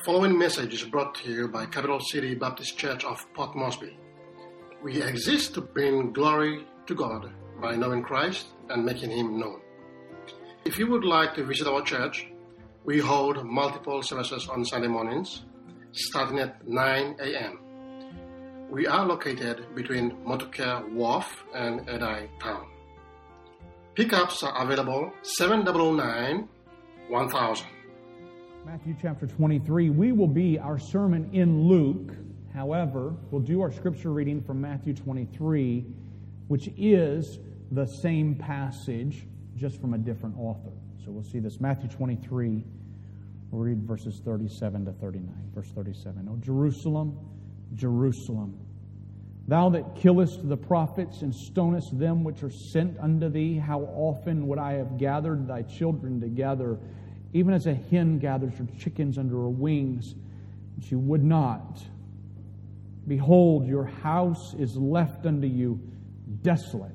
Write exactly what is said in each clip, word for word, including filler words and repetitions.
following message is brought to you by Capital City Baptist Church of Port Moresby. We exist to bring glory to God by knowing Christ and making Him known. If you would like to visit our church, we hold multiple services on Sunday mornings, starting at nine a.m. We are located between Motucare Wharf and Edai Town. Pickups are available seven zero zero nine one thousand. Matthew chapter twenty-three. We will be our sermon in Luke. However, we'll do our scripture reading from Matthew twenty-three, which is the same passage, just from a different author. So we'll see this. Matthew twenty-three, we'll read verses thirty-seven to thirty-nine. Verse thirty-seven. O Jerusalem, Jerusalem, thou that killest the prophets and stonest them which are sent unto thee, how often would I have gathered thy children together, even as a hen gathers her chickens under her wings, and she would not. Behold, your house is left unto you desolate.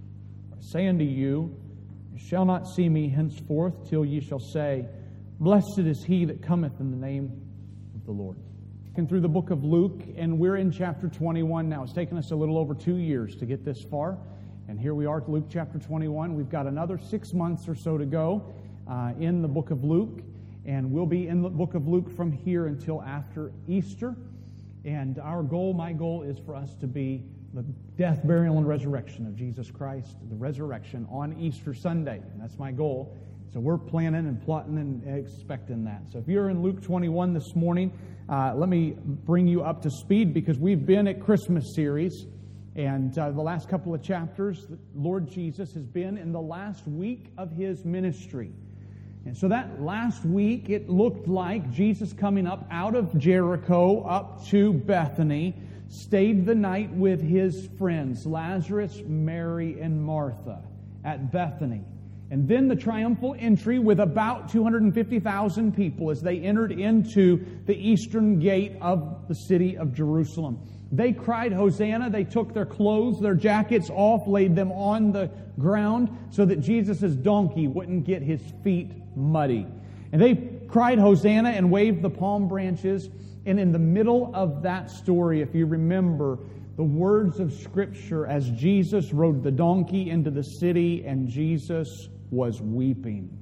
I say unto you, you shall not see me henceforth till ye shall say, Blessed is he that cometh in the name of the Lord. And through the book of Luke, and we're in chapter twenty-one now. It's taken us a little over two years to get this far. And here we are at Luke chapter twenty-one. We've got another six months or so to go uh, in the book of Luke. And we'll be in the book of Luke from here until after Easter. And our goal, my goal, is for us to be the death, burial, and resurrection of Jesus Christ, the resurrection on Easter Sunday. And that's my goal. So we're planning and plotting and expecting that. So if you're in Luke twenty-one this morning, uh, let me bring you up to speed, because we've been at Christmas series. And uh, the last couple of chapters, the Lord Jesus has been in the last week of His ministry. And so that last week, it looked like Jesus coming up out of Jericho up to Bethany, stayed the night with His friends, Lazarus, Mary, and Martha at Bethany. And then the triumphal entry with about two hundred fifty thousand people as they entered into the eastern gate of the city of Jerusalem. They cried, Hosanna. They took their clothes, their jackets off, laid them on the ground so that Jesus' donkey wouldn't get his feet muddy. And they cried, Hosanna, and waved the palm branches. And in the middle of that story, if you remember, the words of Scripture as Jesus rode the donkey into the city and Jesus was weeping.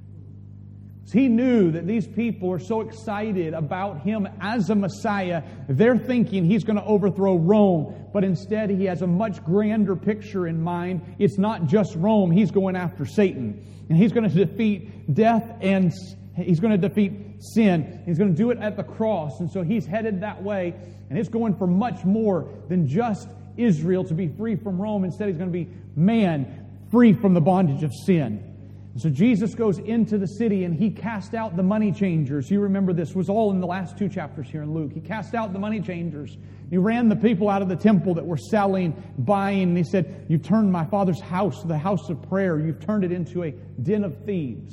He knew that these people are so excited about Him as a Messiah, they're thinking He's going to overthrow Rome. But instead, He has a much grander picture in mind. It's not just Rome. He's going after Satan. And He's going to defeat death and He's going to defeat sin. He's going to do it at the cross. And so He's headed that way. And it's going for much more than just Israel to be free from Rome. Instead, He's going to be man free from the bondage of sin. And so Jesus goes into the city and He cast out the money changers. You remember this was all in the last two chapters here in Luke. He cast out the money changers. He ran the people out of the temple that were selling, buying. And He said, you've turned my Father's house, the house of prayer, you've turned it into a den of thieves.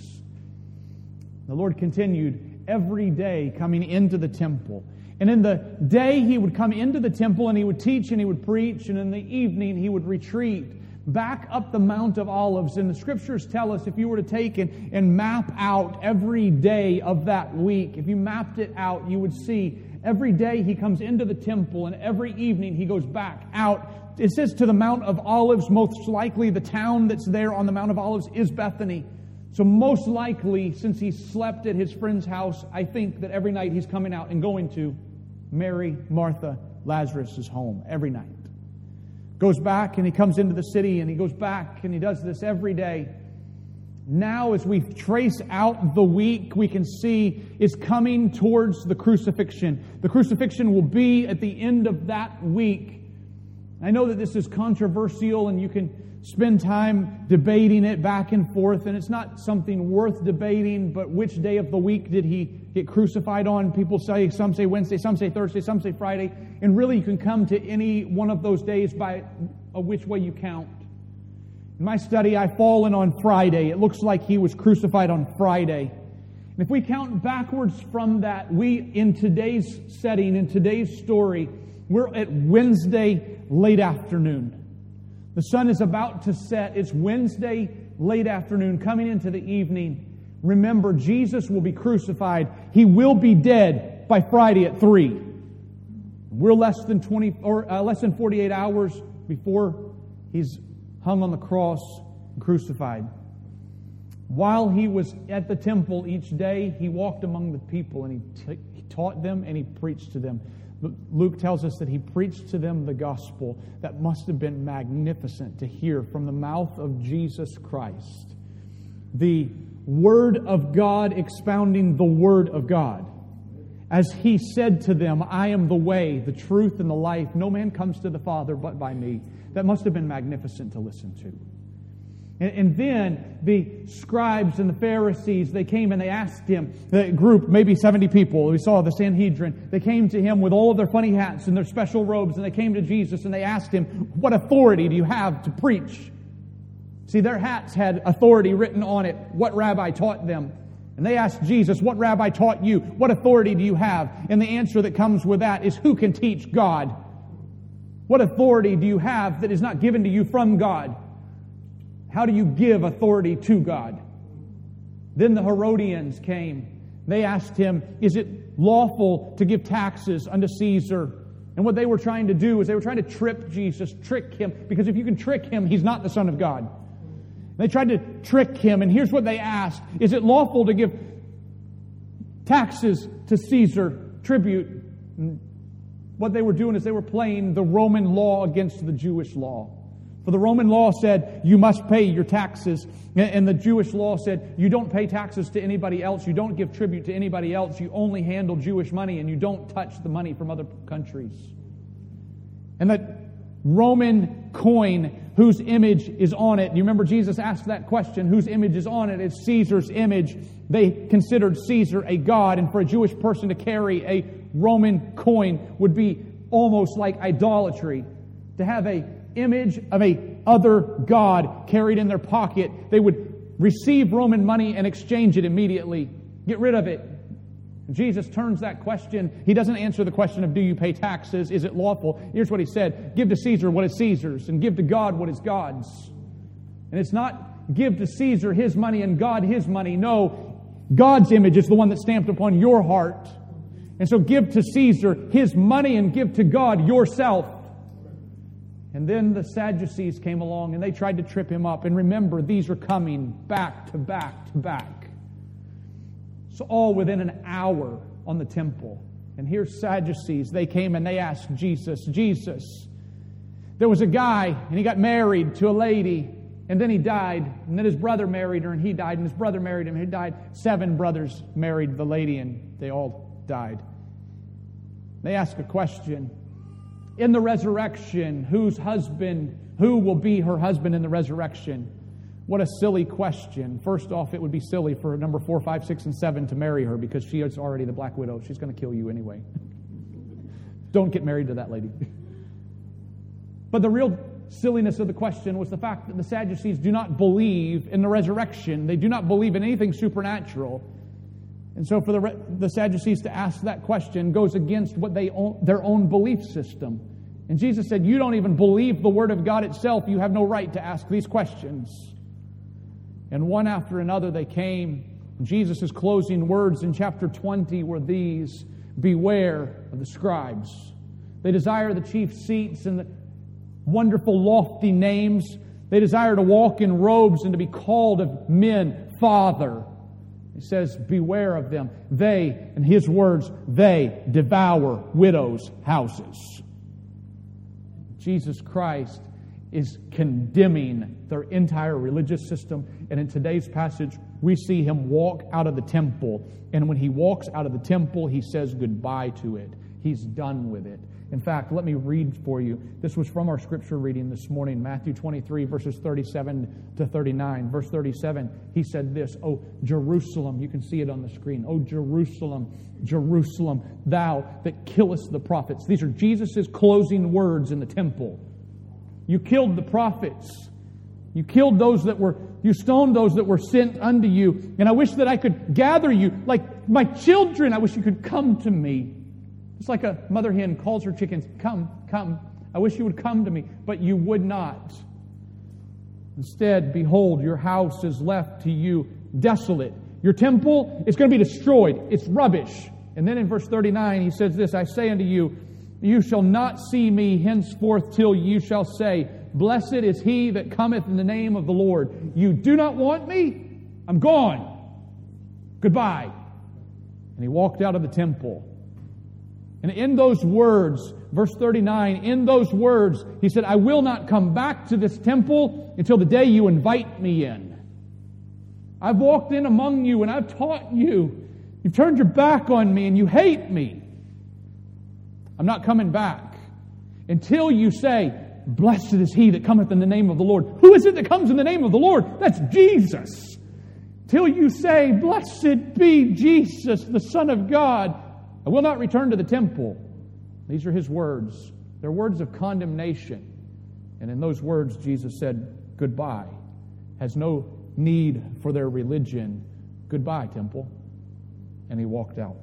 The Lord continued every day coming into the temple. And in the day He would come into the temple and He would teach and He would preach. And in the evening He would retreat back up the Mount of Olives. And the Scriptures tell us, if you were to take and, and map out every day of that week, if you mapped it out, you would see every day He comes into the temple and every evening He goes back out. It says to the Mount of Olives. Most likely the town that's there on the Mount of Olives is Bethany. So most likely, since He slept at His friend's house, I think that every night He's coming out and going to Mary, Martha, Lazarus' home every night. Goes back and He comes into the city and He goes back and He does this every day. Now as we trace out the week, we can see it's coming towards the crucifixion. The crucifixion will be at the end of that week. I know that this is controversial and you can spend time debating it back and forth, and it's not something worth debating, but which day of the week did He get crucified on? People say, some say Wednesday, some say Thursday, some say Friday, and really you can come to any one of those days by a which way you count. In my study, I've fallen on Friday. It looks like He was crucified on Friday. And if we count backwards from that, we, in today's setting, in today's story, we're at Wednesday late afternoon. The sun is about to set. It's Wednesday late afternoon, coming into the evening. Remember, Jesus will be crucified. He will be dead. dead by Friday at three. We're less than twenty or uh, less than forty-eight hours before He's hung on the cross and crucified. While He was at the temple each day, He walked among the people and He, t- he taught them and He preached to them. Luke tells us that He preached to them the gospel. That must have been magnificent to hear from the mouth of Jesus Christ. The Word of God expounding the Word of God. As He said to them, I am the way, the truth, and the life. No man comes to the Father but by me. That must have been magnificent to listen to. And, and then the scribes and the Pharisees, they came and they asked Him, the group, maybe seventy people, we saw the Sanhedrin, they came to Him with all of their funny hats and their special robes, and they came to Jesus and they asked Him, what authority do you have to preach? See, their hats had authority written on it, what rabbi taught them. And they asked Jesus, what rabbi taught you? What authority do you have? And the answer that comes with that is, who can teach God? What authority do you have that is not given to you from God? How do you give authority to God? Then the Herodians came. They asked Him, is it lawful to give taxes unto Caesar? And what they were trying to do is they were trying to trip Jesus, trick Him, because if you can trick Him, He's not the Son of God. They tried to trick Him, and here's what they asked. Is it lawful to give taxes to Caesar, tribute? And what they were doing is they were playing the Roman law against the Jewish law. For the Roman law said, you must pay your taxes. And the Jewish law said, you don't pay taxes to anybody else. You don't give tribute to anybody else. You only handle Jewish money, and you don't touch the money from other countries. And that Roman coin whose image is on it. You remember Jesus asked that question, whose image is on it? It's Caesar's image. They considered Caesar a god, and for a Jewish person to carry a Roman coin would be almost like idolatry. To have a image of a other god carried in their pocket, they would receive Roman money and exchange it immediately. Get rid of it. Jesus turns that question. He doesn't answer the question of, do you pay taxes? Is it lawful? Here's what He said. Give to Caesar what is Caesar's, and give to God what is God's. And it's not give to Caesar his money and God his money. No, God's image is the one that's stamped upon your heart. And so give to Caesar his money and give to God yourself. And then the Sadducees came along and they tried to trip Him up. And remember, these are coming back to back to back. So all within an hour on the temple. And here's Sadducees. They came and they asked Jesus, Jesus, there was a guy and he got married to a lady, and then he died, and then his brother married her and he died, and his brother married him and he died. Seven brothers married the lady and they all died. They ask a question. In the resurrection, whose husband, who will be her husband in the resurrection? What a silly question. First off, it would be silly for number four, five, six, and seven to marry her, because she is already the black widow. She's going to kill you anyway. Don't get married to that lady. But the real silliness of the question was the fact that the Sadducees do not believe in the resurrection. They do not believe in anything supernatural. And so for the, the Sadducees to ask that question goes against what they own, their own belief system. And Jesus said, you don't even believe the Word of God itself. You have no right to ask these questions. And one after another they came. Jesus' closing words in chapter twenty were these: beware of the scribes. They desire the chief seats and the wonderful lofty names. They desire to walk in robes and to be called of men Father. He says, beware of them. They, in His words, they devour widows' houses. Jesus Christ is condemning their entire religious system. And in today's passage, we see Him walk out of the temple. And when He walks out of the temple, He says goodbye to it. He's done with it. In fact, let me read for you. This was from our scripture reading this morning, Matthew twenty-three, verses thirty-seven to thirty-nine. Verse thirty-seven, He said this, O Jerusalem, you can see it on the screen, O Jerusalem, Jerusalem, thou that killest the prophets. These are Jesus' closing words in the temple. You killed the prophets. You killed those that were, you stoned those that were sent unto you. And I wish that I could gather you like my children. I wish you could come to me. It's like a mother hen calls her chickens, come, come. I wish you would come to me, but you would not. Instead, behold, your house is left to you desolate. Your temple is going to be destroyed. It's rubbish. And then in verse thirty-nine, he says this, I say unto you, you shall not see me henceforth till you shall say, blessed is he that cometh in the name of the Lord. You do not want me? I'm gone. Goodbye. And he walked out of the temple. And in those words, verse thirty-nine, in those words, he said, I will not come back to this temple until the day you invite me in. I've walked in among you and I've taught you. You've turned your back on me and you hate me. I'm not coming back until you say, blessed is he that cometh in the name of the Lord. Who is it that comes in the name of the Lord? That's Jesus. Till you say, blessed be Jesus, the Son of God, I will not return to the temple. These are his words. They're words of condemnation. And in those words, Jesus said, goodbye. Has no need for their religion. Goodbye, temple. And he walked out.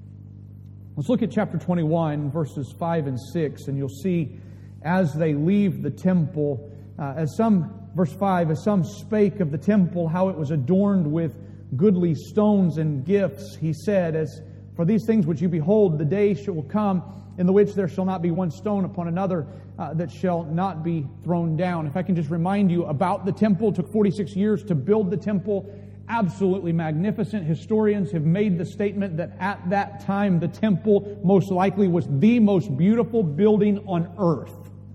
Let's look at chapter twenty-one, verses five and six, and you'll see as they leave the temple, uh, as some, verse five, as some spake of the temple, how it was adorned with goodly stones and gifts, he said, as for these things which you behold, the day shall come in the which there shall not be one stone upon another uh, that shall not be thrown down. If I can just remind you about the temple, it took forty-six years to build the temple. Absolutely magnificent. Historians have made the statement that at that time the temple most likely was the most beautiful building on earth.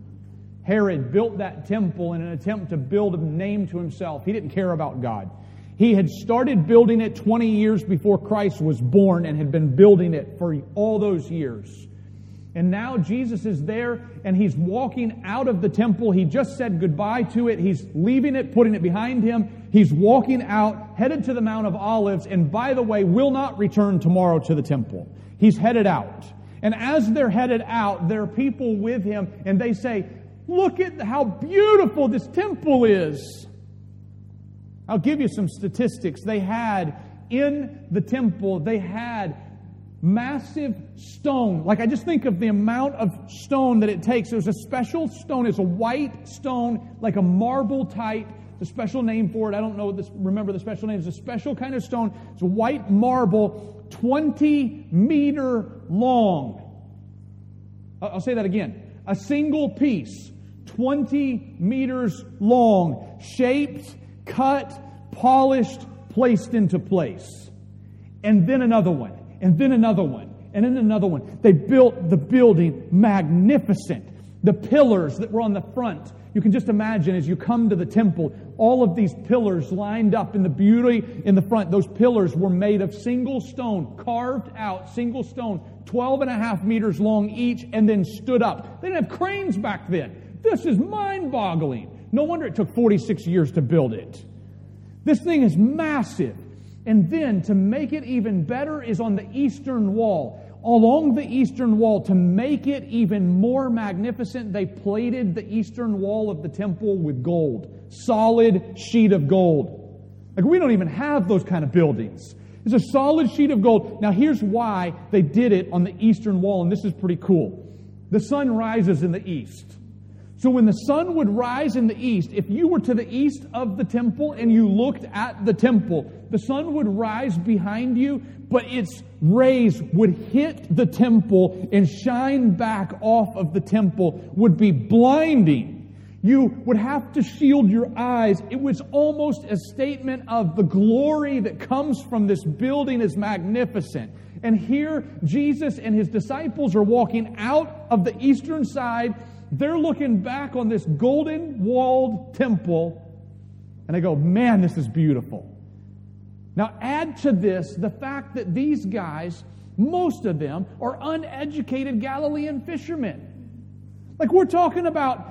Herod built that temple in an attempt to build a name to himself. He didn't care about God. He had started building it twenty years before Christ was born and had been building it for all those years. And now Jesus is there and he's walking out of the temple. He just said goodbye to it. He's leaving it, putting it behind him. He's walking out, headed to the Mount of Olives, and by the way, will not return tomorrow to the temple. He's headed out. And as they're headed out, there are people with him, and they say, look at how beautiful this temple is. I'll give you some statistics. They had, in the temple, they had massive stone. Like, I just think of the amount of stone that it takes. There's a special stone. It's a white stone, like a marble type. It's a special name for it. I don't know this. Remember the special name. It's a special kind of stone. It's a white marble, twenty meter long. I'll say that again. A single piece, twenty meters long, shaped, cut, polished, placed into place. And then another one. And then another one, and then another one. They built the building magnificent. The pillars that were on the front, you can just imagine as you come to the temple, all of these pillars lined up in the beauty in the front. Those pillars were made of single stone, carved out, single stone, twelve and a half meters long each, and then stood up. They didn't have cranes back then. This is mind-boggling. No wonder it took forty-six years to build it. This thing is massive. And then, to make it even better, is on the eastern wall. Along the eastern wall, to make it even more magnificent, they plated the eastern wall of the temple with gold. Solid sheet of gold. Like, we don't even have those kind of buildings. It's a solid sheet of gold. Now, here's why they did it on the eastern wall, and this is pretty cool. The sun rises in the east. So when the sun would rise in the east, if you were to the east of the temple and you looked at the temple, the sun would rise behind you, but its rays would hit the temple and shine back off of the temple, would be blinding. You would have to shield your eyes. It was almost a statement of the glory that comes from this building is magnificent. And here Jesus and his disciples are walking out of the eastern side. They're looking back on this golden walled temple and they go, man, this is beautiful. Now add to this the fact that these guys, most of them, are uneducated Galilean fishermen. Like, we're talking about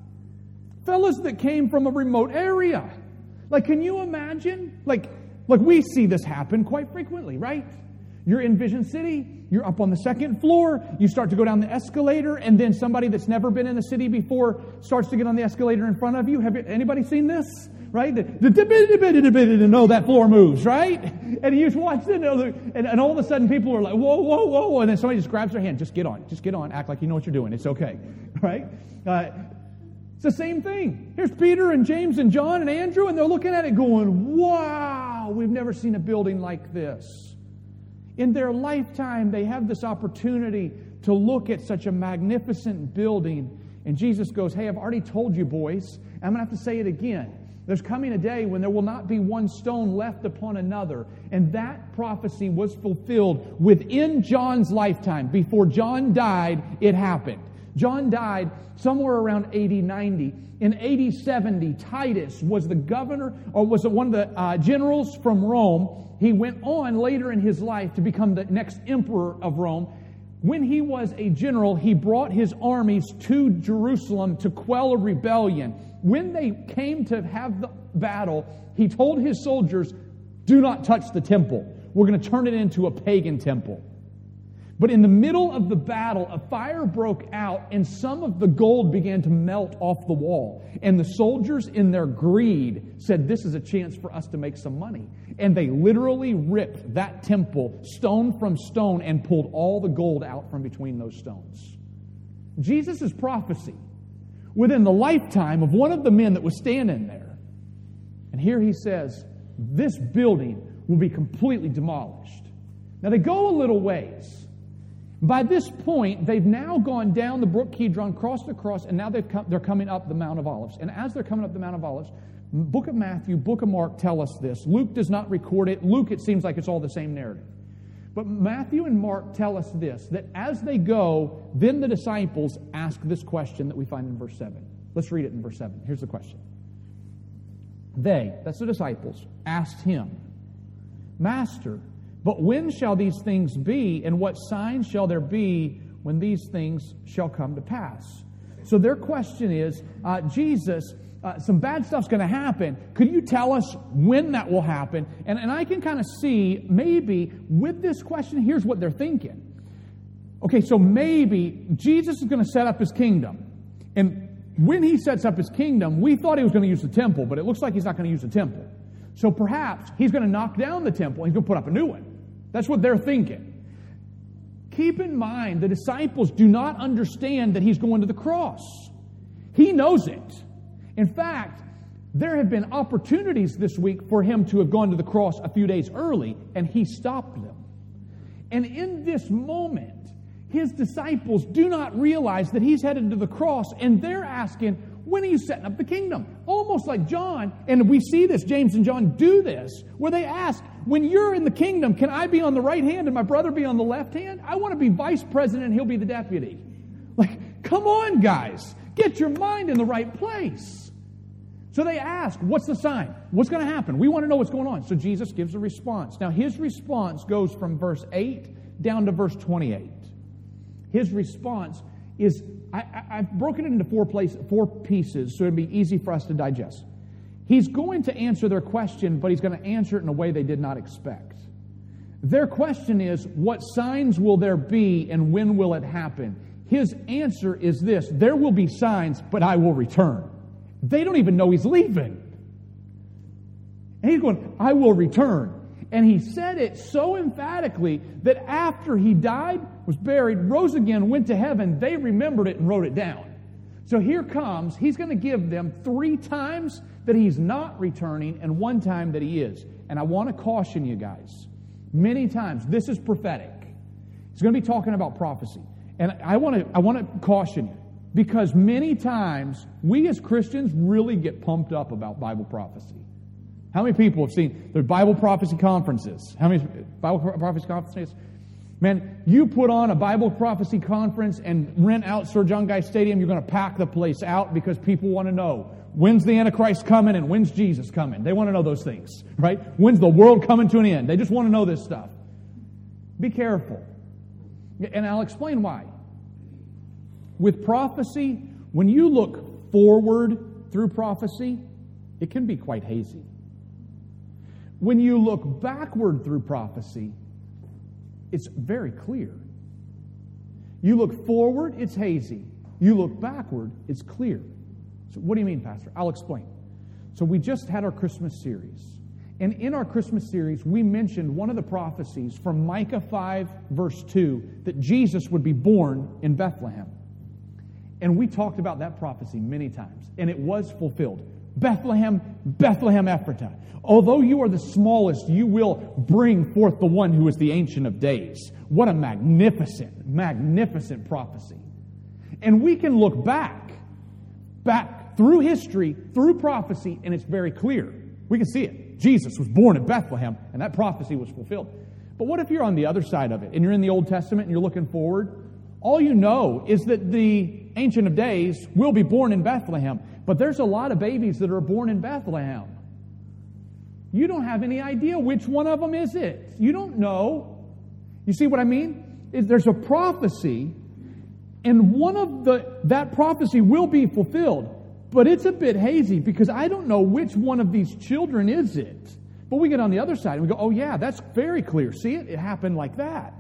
fellas that came from a remote area. Like, can you imagine? Like, like we see this happen quite frequently, right? You're in Vision City, you're up on the second floor, you start to go down the escalator, and then somebody that's never been in the city before starts to get on the escalator in front of you. Have you, anybody seen this? Right? The, the, the, no, that floor moves, right? And you just watch it, and, and all of a sudden people are like, whoa, whoa, whoa, and then somebody just grabs their hand. Just get on, just get on, act like you know what you're doing. It's okay, right? Uh, it's the same thing. Here's Peter and James and John and Andrew, and they're looking at it going, wow, we've never seen a building like this. In their lifetime, they have this opportunity to look at such a magnificent building. And Jesus goes, hey, I've already told you, boys. I'm going to have to say it again. There's coming a day when there will not be one stone left upon another. And that prophecy was fulfilled within John's lifetime. Before John died, it happened. John died somewhere around A D ninety. In A D seventy, Titus was the governor, or was one of the uh, generals from Rome. He went on later in his life to become the next emperor of Rome. When he was a general, he brought his armies to Jerusalem to quell a rebellion. When they came to have the battle, he told his soldiers, do not touch the temple. We're going to turn it into a pagan temple. But in the middle of the battle, a fire broke out and some of the gold began to melt off the wall. And the soldiers, in their greed, said, this is a chance for us to make some money. And they literally ripped that temple stone from stone and pulled all the gold out from between those stones. Jesus' prophecy within the lifetime of one of the men that was standing there. And here he says, this building will be completely demolished. Now they go a little ways. By this point, they've now gone down the Brook Kidron, crossed across, and now they've come, they're coming up the Mount of Olives. And as they're coming up the Mount of Olives, Book of Matthew, Book of Mark tell us this. Luke does not record it. Luke, it seems like it's all the same narrative. But Matthew and Mark tell us this, that as they go, then the disciples ask this question that we find in verse seven. Let's read it in verse seven. Here's the question. They, that's the disciples, asked him, Master, but when shall these things be, and what signs shall there be when these things shall come to pass? So their question is, uh, Jesus, uh, some bad stuff's going to happen. Could you tell us when that will happen? And, and I can kind of see, maybe, with this question, here's what they're thinking. Okay, so maybe Jesus is going to set up his kingdom. And when he sets up his kingdom, we thought he was going to use the temple, but it looks like he's not going to use the temple. So perhaps he's going to knock down the temple and he's going to put up a new one. That's what they're thinking. Keep in mind, the disciples do not understand that he's going to the cross. He knows it. In fact, there have been opportunities this week for him to have gone to the cross a few days early, and he stopped them. And in this moment, his disciples do not realize that he's headed to the cross, and they're asking, when are you setting up the kingdom? Almost like John, and we see this, James and John do this, where they ask, when you're in the kingdom, can I be on the right hand and my brother be on the left hand? I want to be vice president and he'll be the deputy. Like, come on, guys. Get your mind in the right place. So they ask, what's the sign? What's going to happen? We want to know what's going on. So Jesus gives a response. Now, his response goes from verse eight down to verse twenty-eight. His response is, I, I, I've broken it into four, place, four pieces so it'd be easy for us to digest. He's going to answer their question, but he's going to answer it in a way they did not expect. Their question is, what signs will there be and when will it happen? His answer is this, there will be signs, but I will return. They don't even know he's leaving. And he's going, I will return. And he said it so emphatically that after he died, was buried, rose again, went to heaven, they remembered it and wrote it down. So here comes, he's going to give them three times that he's not returning and one time that he is. And I want to caution you guys, many times, this is prophetic. He's going to be talking about prophecy. And I want to I want to caution you, because many times we as Christians really get pumped up about Bible prophecy. How many people have seen the Bible prophecy conferences? How many Bible prophecy conferences? Man, you put on a Bible prophecy conference and rent out Sir John Guy Stadium, you're going to pack the place out because people want to know, when's the Antichrist coming and when's Jesus coming? They want to know those things, right? When's the world coming to an end? They just want to know this stuff. Be careful. And I'll explain why. With prophecy, when you look forward through prophecy, it can be quite hazy. When you look backward through prophecy, it's very clear. You look forward, it's hazy. You look backward, it's clear. So what do you mean, Pastor? I'll explain. So we just had our Christmas series. And in our Christmas series, we mentioned one of the prophecies from Micah five, verse two, that Jesus would be born in Bethlehem. And we talked about that prophecy many times. And it was fulfilled. Bethlehem, Bethlehem Ephratah. Although you are the smallest, you will bring forth the one who is the Ancient of Days. What a magnificent, magnificent prophecy. And we can look back, back through history, through prophecy, and it's very clear. We can see it. Jesus was born in Bethlehem, and that prophecy was fulfilled. But what if you're on the other side of it, and you're in the Old Testament, and you're looking forward? All you know is that the Ancient of Days will be born in Bethlehem, but there's a lot of babies that are born in Bethlehem. You don't have any idea which one of them is it. You don't know. You see what I mean? There's a prophecy, and one of the that prophecy will be fulfilled, but it's a bit hazy because I don't know which one of these children is it. But we get on the other side and we go, oh yeah, that's very clear. See it? It happened like that.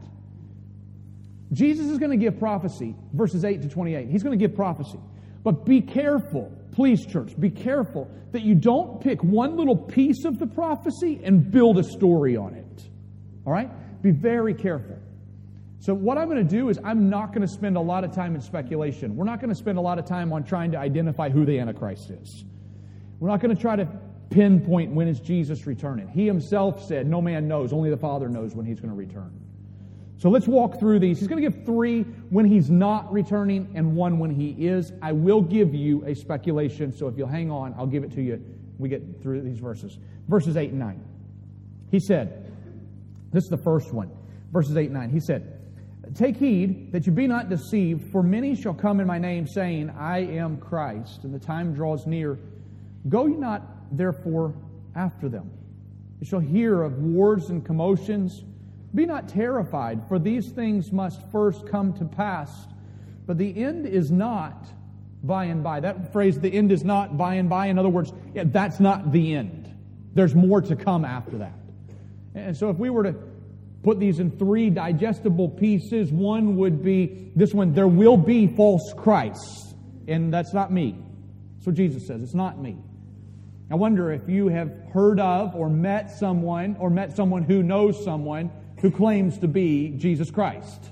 Jesus is going to give prophecy, verses eight to twenty-eight. He's going to give prophecy. But be careful, please, church, be careful that you don't pick one little piece of the prophecy and build a story on it. All right? Be very careful. So what I'm going to do is I'm not going to spend a lot of time in speculation. We're not going to spend a lot of time on trying to identify who the Antichrist is. We're not going to try to pinpoint when is Jesus returning. He himself said, no man knows, only the Father knows when he's going to return. So let's walk through these. He's going to give three when he's not returning and one when he is. I will give you a speculation, so if you'll hang on, I'll give it to you when we get through these verses. Verses eight and nine. He said, this is the first one, verses eight and nine. He said, take heed that you be not deceived, for many shall come in my name, saying, I am Christ, and the time draws near. Go ye not therefore after them. You shall hear of wars and commotions. Be not terrified, for these things must first come to pass, but the end is not by and by. That phrase, the end is not by and by, in other words, yeah, that's not the end. There's more to come after that. And so if we were to put these in three digestible pieces, one would be this one, there will be false Christs, and that's not me. That's what Jesus says, it's not me. I wonder if you have heard of or met someone, or met someone who knows someone who claims to be Jesus Christ.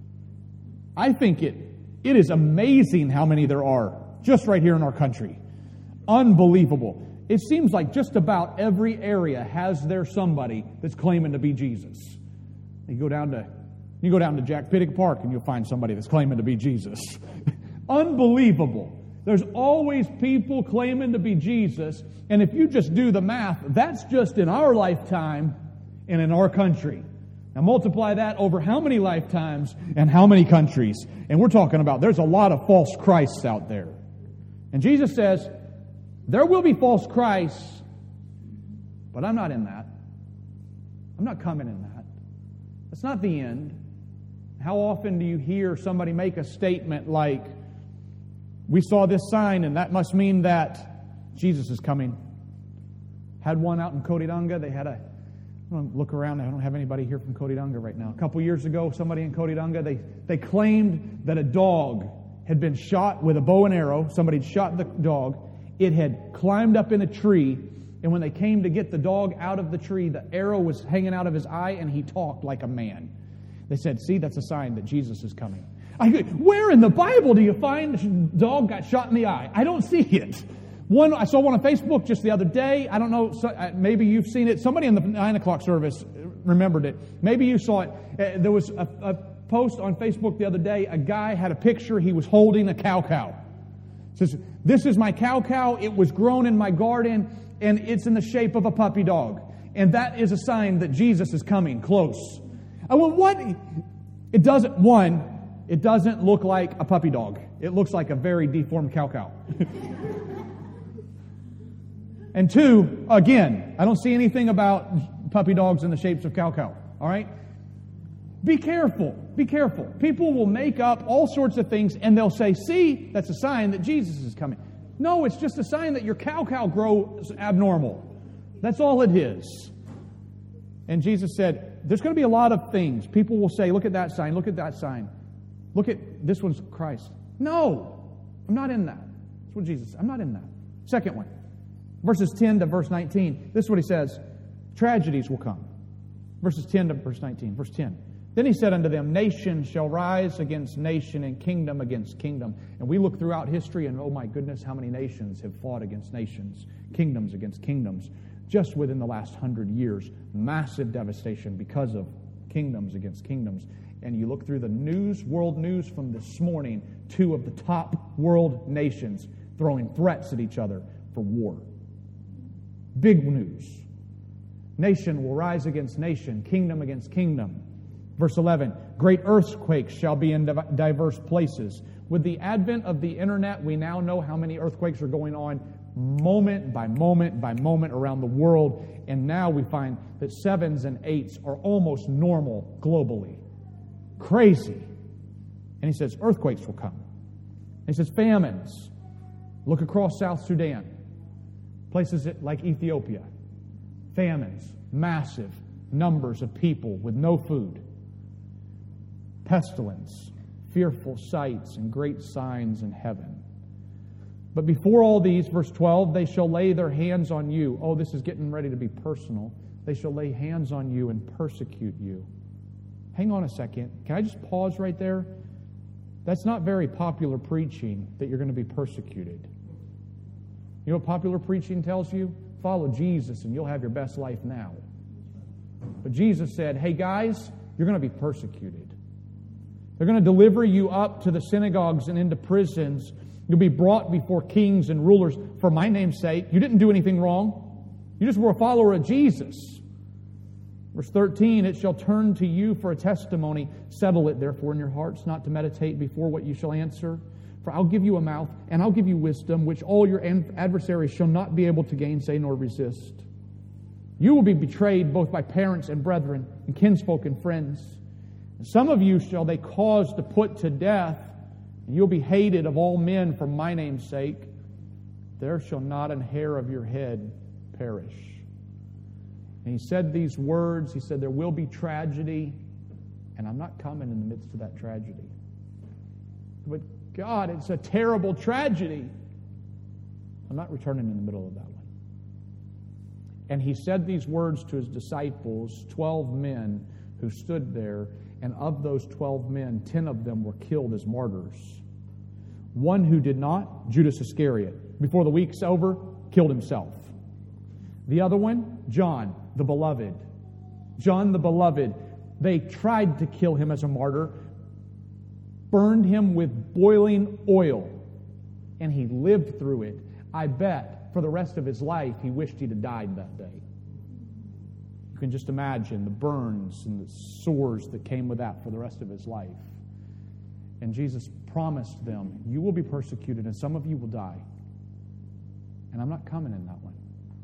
I think it it is amazing how many there are just right here in our country. Unbelievable. It seems like just about every area has there somebody that's claiming to be Jesus. You go down to you go down to Jack Pittick Park and you'll find somebody that's claiming to be Jesus. Unbelievable. There's always people claiming to be Jesus, and if you just do the math, that's just in our lifetime and in our country. Now multiply that over how many lifetimes and how many countries. And we're talking about there's a lot of false Christs out there. And Jesus says, there will be false Christs, but I'm not in that. I'm not coming in that. That's not the end. How often do you hear somebody make a statement like, we saw this sign and that must mean that Jesus is coming? Had one out in Cotydunga. They had a look around. I don't have anybody here from Cotydunga right now. A couple years ago, somebody in Cotydunga, they, they claimed that a dog had been shot with a bow and arrow. Somebody had shot the dog. It had climbed up in a tree, and when they came to get the dog out of the tree, the arrow was hanging out of his eye, and he talked like a man. They said, see, that's a sign that Jesus is coming. I go, where in the Bible do you find the dog got shot in the eye? I don't see it. One, I saw one on Facebook just the other day. I don't know, maybe you've seen it. Somebody in the nine o'clock service remembered it. Maybe you saw it. There was a, a post on Facebook the other day. A guy had a picture. He was holding a cow-cow. It says, this is my cow-cow. It was grown in my garden, and it's in the shape of a puppy dog. And that is a sign that Jesus is coming close. I went, what? It doesn't, one, it doesn't look like a puppy dog. It looks like a very deformed cow-cow. And two, again, I don't see anything about puppy dogs in the shapes of cow-cow. All right? Be careful. Be careful. People will make up all sorts of things and they'll say, see, that's a sign that Jesus is coming. No, it's just a sign that your cow-cow grows abnormal. That's all it is. And Jesus said, there's going to be a lot of things. People will say, look at that sign, look at that sign. Look at, this one's Christ. No, I'm not in that. That's what Jesus said. I'm not in that. Second one. Verses ten to verse nineteen. This is what he says. Tragedies will come. Verses ten to verse nineteen. Verse ten. Then he said unto them, nation shall rise against nation, and kingdom against kingdom. And we look throughout history, and oh my goodness, how many nations have fought against nations, kingdoms against kingdoms. Just within the last hundred years, massive devastation because of kingdoms against kingdoms. And you look through the news, world news from this morning, two of the top world nations throwing threats at each other for war. Big news. Nation will rise against nation, kingdom against kingdom. Verse eleven, great earthquakes shall be in diverse places. With the advent of the internet, we now know how many earthquakes are going on moment by moment by moment around the world. And now we find that sevens and eights are almost normal globally. Crazy. And he says earthquakes will come. And he says famines. Look across South Sudan. Places like Ethiopia. Famines. Massive numbers of people with no food. Pestilence, fearful sights, and great signs in heaven. But before all these, verse twelve, they shall lay their hands on you. Oh, this is getting ready to be personal. They shall lay hands on you and persecute you. Hang on a second. Can I just pause right there? That's not very popular preaching, that you're going to be persecuted. You know what popular preaching tells you? Follow Jesus and you'll have your best life now. But Jesus said, hey guys, you're going to be persecuted. They're going to deliver you up to the synagogues and into prisons. You'll be brought before kings and rulers for my name's sake. You didn't do anything wrong. You just were a follower of Jesus. Verse thirteen, it shall turn to you for a testimony. Settle it, therefore, in your hearts, not to meditate before what you shall answer. For I'll give you a mouth, and I'll give you wisdom, which all your adversaries shall not be able to gainsay nor resist. You will be betrayed both by parents and brethren, and kinsfolk and friends. And some of you shall they cause to put to death, and you'll be hated of all men for my name's sake. There shall not an hair of your head perish. And he said these words. He said, there will be tragedy, and I'm not coming in the midst of that tragedy. But God, it's a terrible tragedy. I'm not returning in the middle of that one. And he said these words to his disciples, twelve men who stood there, and of those twelve men, ten of them were killed as martyrs. One who did not, Judas Iscariot, before the week's over, killed himself. The other one, John, the beloved. John the beloved. They tried to kill him as a martyr, burned him with boiling oil, and he lived through it. I bet for the rest of his life he wished he'd have died that day. You can just imagine the burns and the sores that came with that for the rest of his life. And Jesus promised them, you will be persecuted and some of you will die. And I'm not coming in that one.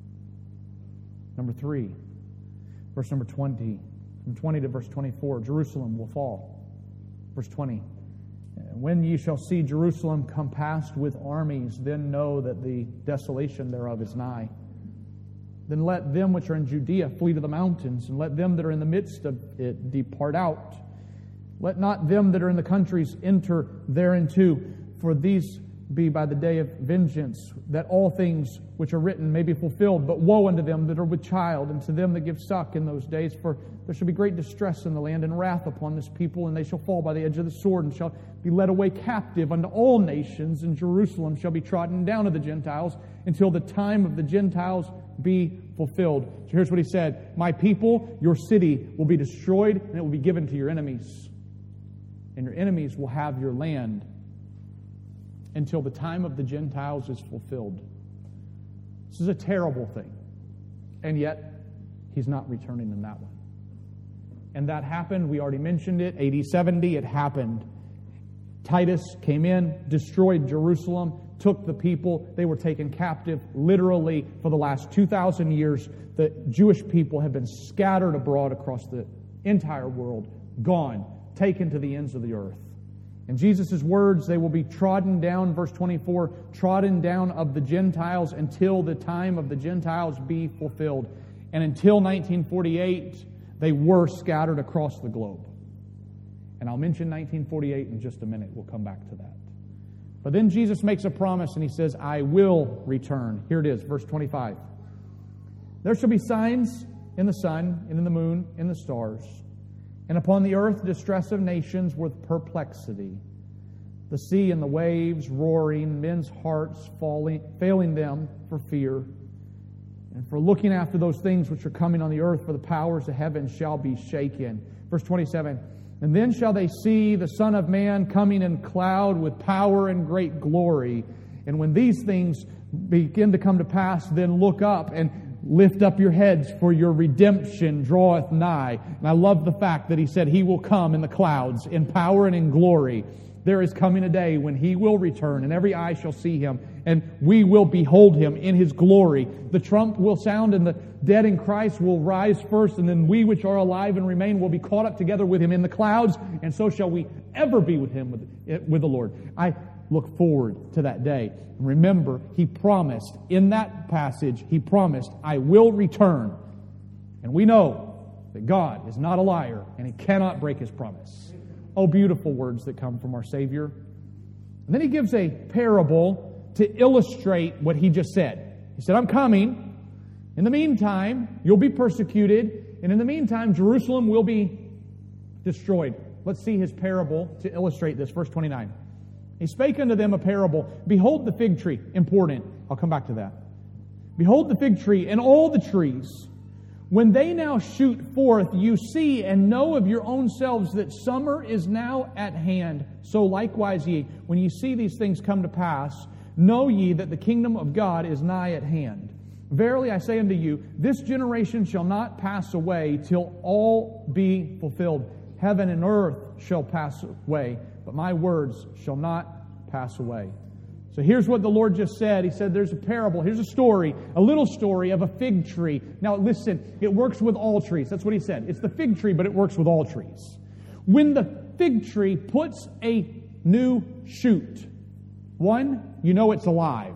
Number three, verse number twenty. From twenty to verse twenty-four, Jerusalem will fall. Verse twenty. When ye shall see Jerusalem compassed with armies, then know that the desolation thereof is nigh. Then let them which are in Judea flee to the mountains, and let them that are in the midst of it depart out. Let not them that are in the countries enter thereinto, for these be by the day of vengeance, that all things which are written may be fulfilled. But woe unto them that are with child, and to them that give suck in those days, for there shall be great distress in the land, and wrath upon this people, and they shall fall by the edge of the sword, and shall be led away captive unto all nations, and Jerusalem shall be trodden down of the Gentiles, until the time of the Gentiles be fulfilled. So here's what he said, my people, your city will be destroyed, and it will be given to your enemies. And your enemies will have your land until the time of the Gentiles is fulfilled. This is a terrible thing. And yet, he's not returning in that one. And that happened, we already mentioned it, A D seventy, it happened. Titus came in, destroyed Jerusalem, took the people, they were taken captive literally for the last two thousand years. The Jewish people have been scattered abroad across the entire world, gone, taken to the ends of the earth. In Jesus' words, they will be trodden down, verse twenty-four, trodden down of the Gentiles until the time of the Gentiles be fulfilled. And until nineteen forty-eight, they were scattered across the globe. And I'll mention nineteen forty-eight in just a minute. We'll come back to that. But then Jesus makes a promise and he says, I will return. Here it is, verse twenty-five. There shall be signs in the sun, and in the moon, and the stars. And upon the earth distress of nations with perplexity, the sea and the waves roaring, men's hearts falling, failing them for fear, and for looking after those things which are coming on the earth, for the powers of heaven shall be shaken. Verse twenty-seven, and then shall they see the Son of Man coming in cloud with power and great glory. And when these things begin to come to pass, then look up and lift up your heads, for your redemption draweth nigh. And I love the fact that he said he will come in the clouds in power and in glory. There is coming a day when he will return, and every eye shall see him, and we will behold him in his glory. The trump will sound, and the dead in Christ will rise first, and then we which are alive and remain will be caught up together with him in the clouds, and so shall we ever be with him, with, with the Lord. I look forward to that day. And remember, he promised in that passage, he promised, I will return. And we know that God is not a liar, and he cannot break his promise. Oh, beautiful words that come from our Savior. And then he gives a parable to illustrate what he just said. He said, I'm coming. In the meantime, you'll be persecuted. And in the meantime, Jerusalem will be destroyed. Let's see his parable to illustrate this. Verse twenty-nine. He spake unto them a parable. Behold the fig tree. Important. I'll come back to that. Behold the fig tree and all the trees. When they now shoot forth, you see and know of your own selves that summer is now at hand. So likewise ye, when ye see these things come to pass, know ye that the kingdom of God is nigh at hand. Verily I say unto you, this generation shall not pass away till all be fulfilled. Heaven and earth shall pass away, but my words shall not pass away. So here's what the Lord just said. He said there's a parable. Here's a story, a little story of a fig tree. Now listen, it works with all trees. That's what he said. It's the fig tree, but it works with all trees. When the fig tree puts a new shoot, one, you know it's alive,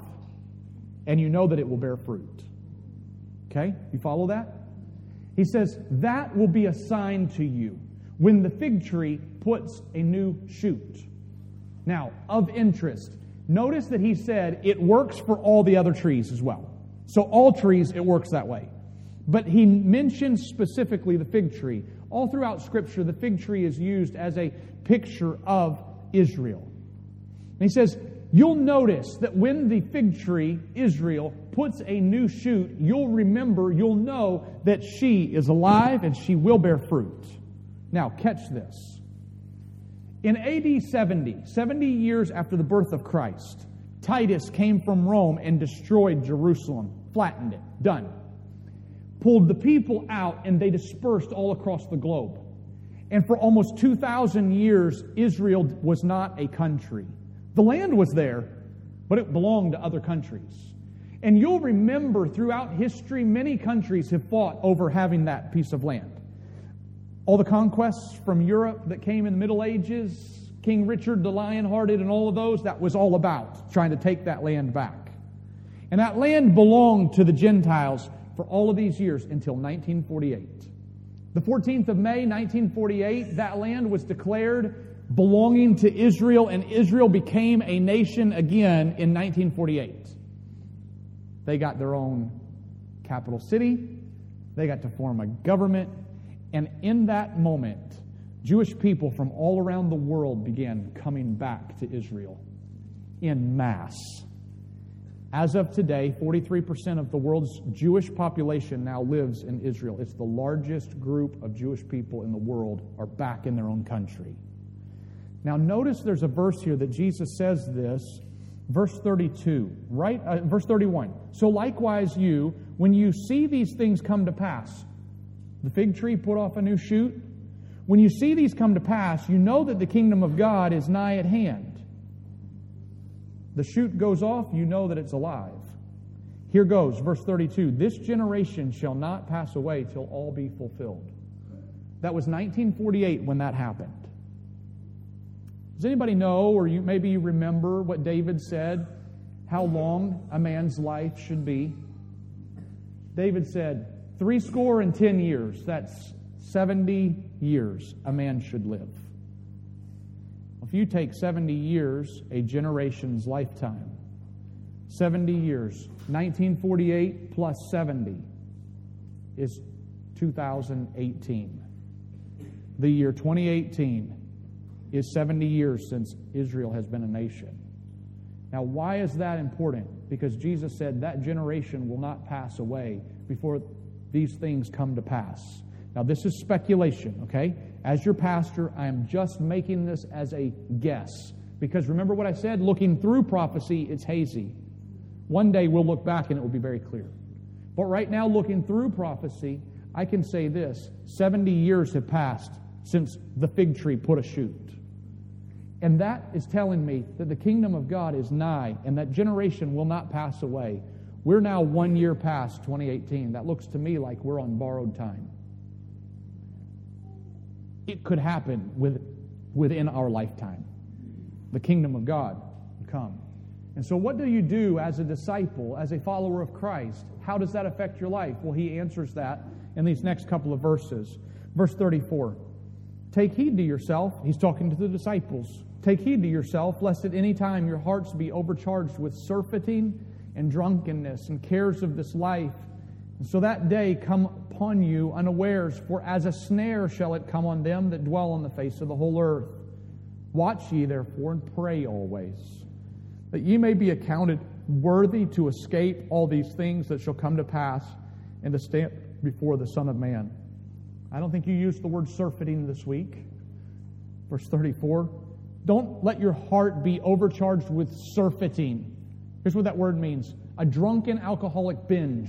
and you know that it will bear fruit. Okay? You follow that? He says that will be a sign to you when the fig tree puts a new shoot. Now, of interest, notice that he said it works for all the other trees as well. So all trees, it works that way. But he mentions specifically the fig tree. All throughout Scripture, the fig tree is used as a picture of Israel. And he says, you'll notice that when the fig tree, Israel, puts a new shoot, you'll remember, you'll know that she is alive and she will bear fruit. Now, catch this. In A D seventy, seventy years after the birth of Christ, Titus came from Rome and destroyed Jerusalem, flattened it, done. Pulled the people out and they dispersed all across the globe. And for almost two thousand years, Israel was not a country. The land was there, but it belonged to other countries. And you'll remember throughout history, many countries have fought over having that piece of land. All the conquests from Europe that came in the Middle Ages, King Richard the Lion-Hearted and all of those, that was all about trying to take that land back. And that land belonged to the Gentiles for all of these years until nineteen forty-eight. The fourteenth of May, nineteen forty-eight, that land was declared belonging to Israel, and Israel became a nation again in nineteen forty-eight. They got their own capital city. They got to form a government. And in that moment, Jewish people from all around the world began coming back to Israel in mass. As of today, forty-three percent of the world's Jewish population now lives in Israel. It's the largest group of Jewish people in the world are back in their own country. Now notice there's a verse here that Jesus says this, verse thirty-two, right? Uh, verse thirty-one. So likewise you, when you see these things come to pass, the fig tree put off a new shoot, when you see these come to pass, you know that the kingdom of God is nigh at hand. The shoot goes off, you know that it's alive. Here goes, verse thirty-two. This generation shall not pass away till all be fulfilled. That was nineteen forty-eight when that happened. Does anybody know, or you maybe you remember what David said, how long a man's life should be? David said, three score and ten years. That's seventy years a man should live. If you take seventy years, a generation's lifetime, seventy years, nineteen forty-eight plus seventy is two thousand eighteen. the year twenty eighteen is seventy years since Israel has been a nation. Now, why is that important? Because Jesus said that generation will not pass away before these things come to pass. Now, this is speculation, okay? As your pastor, I am just making this as a guess. Because remember what I said? Looking through prophecy, it's hazy. One day we'll look back and it will be very clear. But right now, looking through prophecy, I can say this. seventy years have passed since the fig tree put a shoot. And that is telling me that the kingdom of God is nigh, and that generation will not pass away. We're now one year past twenty eighteen. That looks to me like we're on borrowed time. It could happen with, within our lifetime. The kingdom of God will come. And so what do you do as a disciple, as a follower of Christ? How does that affect your life? Well, he answers that in these next couple of verses. Verse thirty-four. Take heed to yourself. He's talking to the disciples. Take heed to yourself, lest at any time your hearts be overcharged with surfeiting and drunkenness and cares of this life. And so that day come upon you unawares, for as a snare shall it come on them that dwell on the face of the whole earth. Watch ye therefore and pray always, that ye may be accounted worthy to escape all these things that shall come to pass, and to stand before the Son of Man. I don't think you used the word surfeiting this week. Verse thirty-four. Don't let your heart be overcharged with surfeiting. Here's what that word means. A drunken alcoholic binge.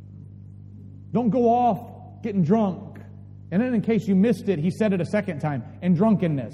Don't go off getting drunk. And then in case you missed it, he said it a second time. And drunkenness.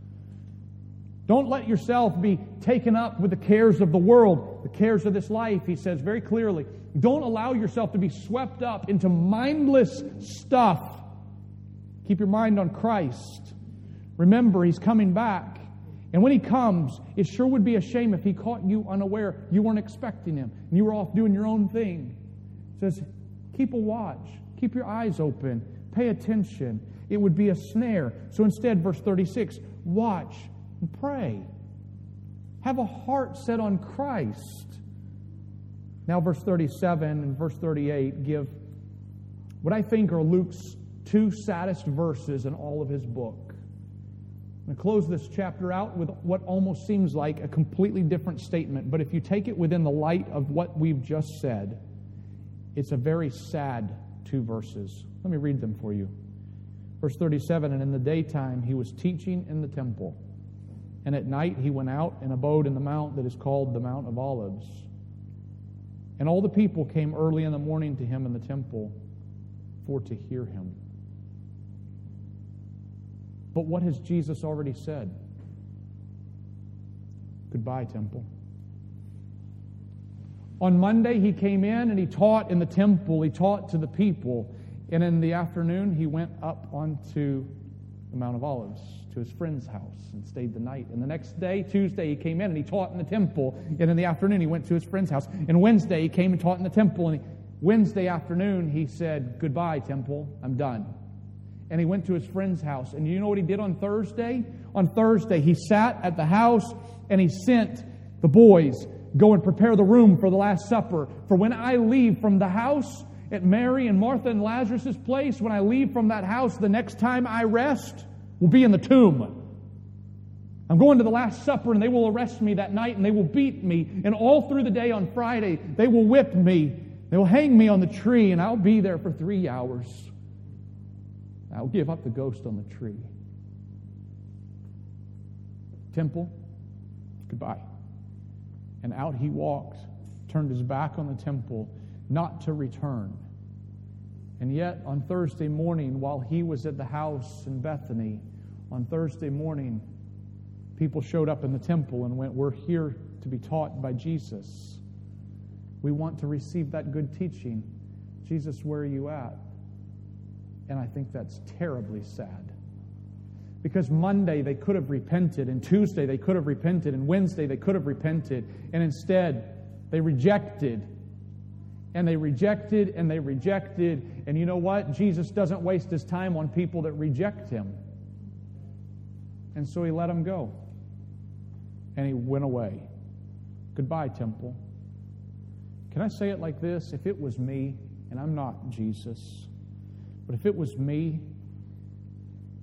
Don't let yourself be taken up with the cares of the world, the cares of this life, he says very clearly. Don't allow yourself to be swept up into mindless stuff. Keep your mind on Christ. Remember, He's coming back. And when He comes, it sure would be a shame if He caught you unaware. You weren't expecting Him, and you were off doing your own thing. It says, keep a watch. Keep your eyes open. Pay attention. It would be a snare. So instead, verse thirty-six, watch and pray. Have a heart set on Christ. Now, verse thirty-seven and verse thirty-eight give what I think are Luke's two saddest verses in all of his book. I'm going to close this chapter out with what almost seems like a completely different statement, but if you take it within the light of what we've just said, it's a very sad two verses. Let me read them for you. Verse thirty-seven, and in the daytime he was teaching in the temple, and at night he went out and abode in the mount that is called the Mount of Olives. And all the people came early in the morning to him in the temple for to hear him. But what has Jesus already said? Goodbye, temple. On Monday, he came in and he taught in the temple. He taught to the people. And in the afternoon, he went up onto the Mount of Olives to his friend's house and stayed the night. And the next day, Tuesday, he came in and he taught in the temple. And in the afternoon, he went to his friend's house. And Wednesday, he came and taught in the temple. And he, Wednesday afternoon, he said, goodbye, temple. I'm done. And he went to his friend's house. And you know what he did on Thursday? On Thursday, he sat at the house and he sent the boys, go and prepare the room for the Last Supper. For when I leave from the house at Mary and Martha and Lazarus' place, when I leave from that house, the next time I rest will be in the tomb. I'm going to the Last Supper and they will arrest me that night and they will beat me. And all through the day on Friday, they will whip me. They will hang me on the tree and I'll be there for three hours. I'll give up the ghost on the tree. Temple, goodbye. And out he walked, turned his back on the temple, not to return. And yet, on Thursday morning, while he was at the house in Bethany, on Thursday morning, people showed up in the temple and went, we're here to be taught by Jesus. We want to receive that good teaching. Jesus, where are you at? And I think that's terribly sad. Because Monday they could have repented, and Tuesday they could have repented, and Wednesday they could have repented, and instead they rejected. And they rejected, and they rejected. And you know what? Jesus doesn't waste his time on people that reject him. And so he let them go. And he went away. Goodbye, temple. Can I say it like this? If it was me, and I'm not Jesus, but if it was me,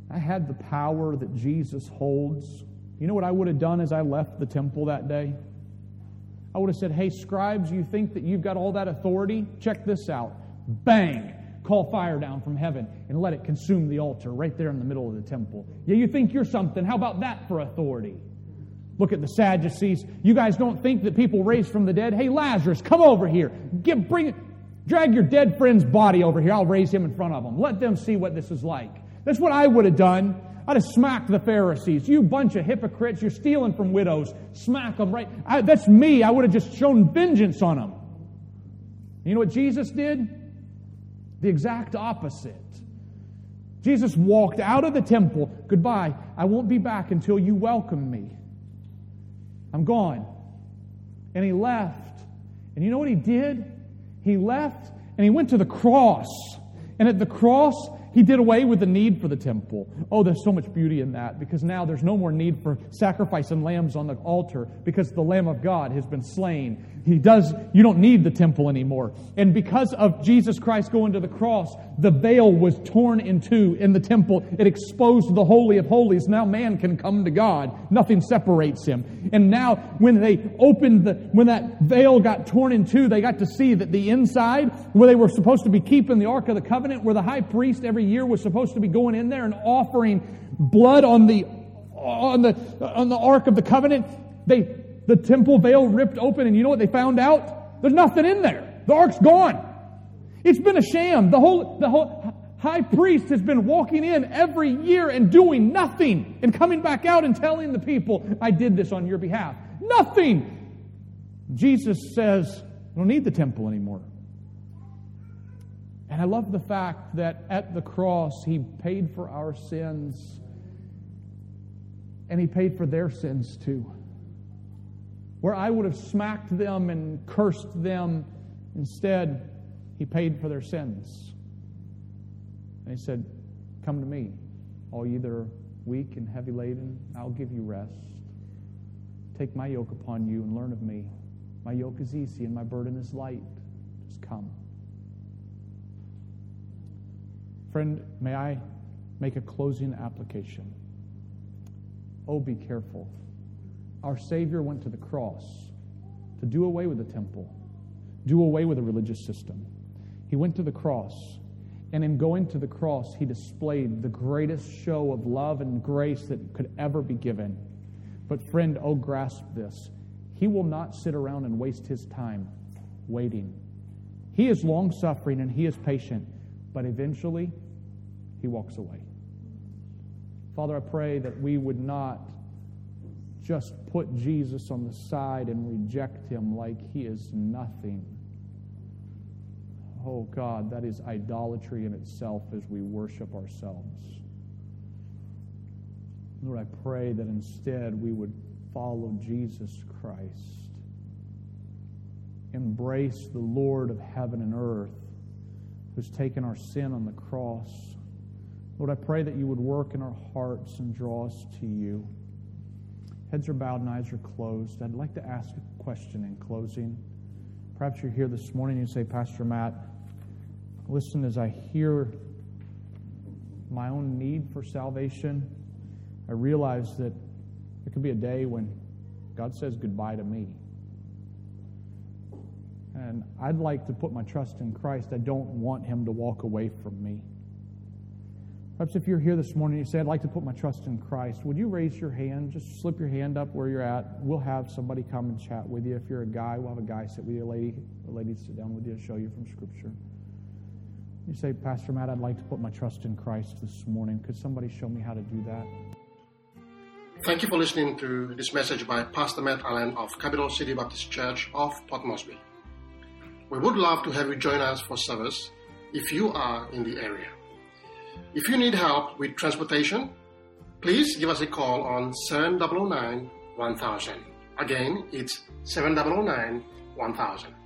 I had the power that Jesus holds. You know what I would have done as I left the temple that day? I would have said, hey, scribes, you think that you've got all that authority? Check this out. Bang! Call fire down from heaven and let it consume the altar right there in the middle of the temple. Yeah, you think you're something. How about that for authority? Look at the Sadducees. You guys don't think that people raised from the dead? Hey, Lazarus, come over here. Get, bring it. Drag your dead friend's body over here. I'll raise him in front of them. Let them see what this is like. That's what I would have done. I'd have smacked the Pharisees. You bunch of hypocrites. You're stealing from widows. Smack them right. I, that's me. I would have just shown vengeance on them. You know what Jesus did? The exact opposite. Jesus walked out of the temple. Goodbye. I won't be back until you welcome me. I'm gone. And he left. And you know what he did? He left and he went to the cross. And at the cross, he did away with the need for the temple. Oh, there's so much beauty in that, because now there's no more need for sacrificing lambs on the altar, because the Lamb of God has been slain. He does, you don't need the temple anymore. And because of Jesus Christ going to the cross, the veil was torn in two in the temple. It exposed the Holy of Holies. Now man can come to God. Nothing separates him. And now when they opened the, when that veil got torn in two, they got to see that the inside, where they were supposed to be keeping the Ark of the Covenant, where the high priest every year was supposed to be going in there and offering blood on the, on the, on the Ark of the Covenant, they, the temple veil ripped open, and you know what they found out? There's nothing in there. The ark's gone. It's been a sham. The whole, the whole high priest has been walking in every year and doing nothing, and coming back out and telling the people, I did this on your behalf. Nothing. Jesus says, I don't need the temple anymore. And I love the fact that at the cross, He paid for our sins, and He paid for their sins too. Where I would have smacked them and cursed them, instead, He paid for their sins. And He said, come to me, all ye that are weak and heavy laden, I'll give you rest. Take my yoke upon you and learn of me. My yoke is easy and my burden is light. Just come. Friend, may I make a closing application? Oh, be careful. Our Savior went to the cross to do away with the temple, do away with the religious system. He went to the cross, and in going to the cross, He displayed the greatest show of love and grace that could ever be given. But friend, oh, grasp this. He will not sit around and waste His time waiting. He is long-suffering and He is patient, but eventually He walks away. Father, I pray that we would not just put Jesus on the side and reject Him like He is nothing. Oh God, that is idolatry in itself as we worship ourselves. Lord, I pray that instead we would follow Jesus Christ. Embrace the Lord of heaven and earth who's taken our sin on the cross. Lord, I pray that You would work in our hearts and draw us to You. Heads are bowed and eyes are closed. I'd like to ask a question in closing. Perhaps you're here this morning and you say, Pastor Matt, listen, as I hear my own need for salvation, I realize that there could be a day when God says goodbye to me. And I'd like to put my trust in Christ. I don't want Him to walk away from me. Perhaps if you're here this morning and you say, I'd like to put my trust in Christ, would you raise your hand? Just slip your hand up where you're at. We'll have somebody come and chat with you. If you're a guy, we'll have a guy sit with you, a lady, a lady sit down with you to show you from Scripture. You say, Pastor Matt, I'd like to put my trust in Christ this morning. Could somebody show me how to do that? Thank you for listening to this message by Pastor Matt Allen of Capital City Baptist Church of Port Moresby. We would love to have you join us for service if you are in the area. If you need help with transportation, please give us a call on seven zero zero nine one thousand. Again, it's seven zero zero nine one thousand.